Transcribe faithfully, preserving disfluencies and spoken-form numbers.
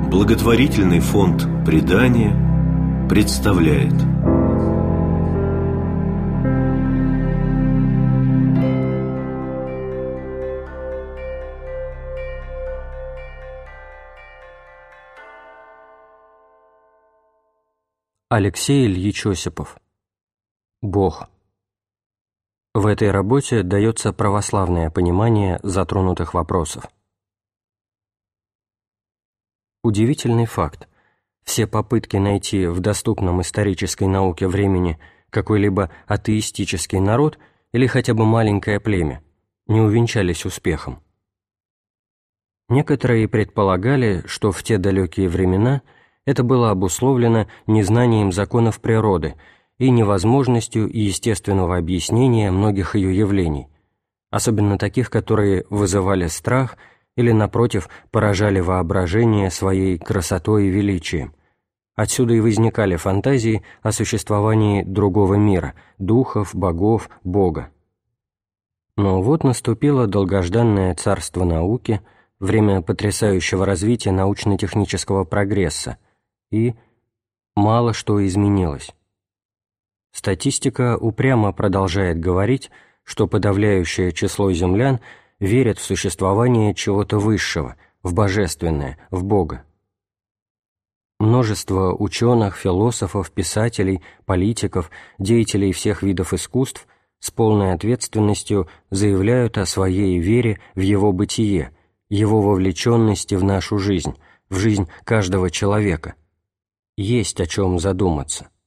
Благотворительный фонд «Предание» представляет. Алексей Ильич Осипов. Бог. В этой работе дается православное понимание затронутых вопросов. Удивительный факт. Все попытки найти в доступном исторической науке времени какой-либо атеистический народ или хотя бы маленькое племя не увенчались успехом. Некоторые предполагали, что в те далекие времена это было обусловлено незнанием законов природы и невозможностью естественного объяснения многих ее явлений, особенно таких, которые вызывали страх или, напротив, поражали воображение своей красотой и величием. Отсюда и возникали фантазии о существовании другого мира, духов, богов, Бога. Но вот наступило долгожданное царство науки, время потрясающего развития научно-технического прогресса, и мало что изменилось. Статистика упрямо продолжает говорить, что подавляющее число землян верят в существование чего-то высшего, в божественное, в Бога. Множество ученых, философов, писателей, политиков, деятелей всех видов искусств с полной ответственностью заявляют о своей вере в Его бытие, Его вовлеченности в нашу жизнь, в жизнь каждого человека. Есть о чем задуматься.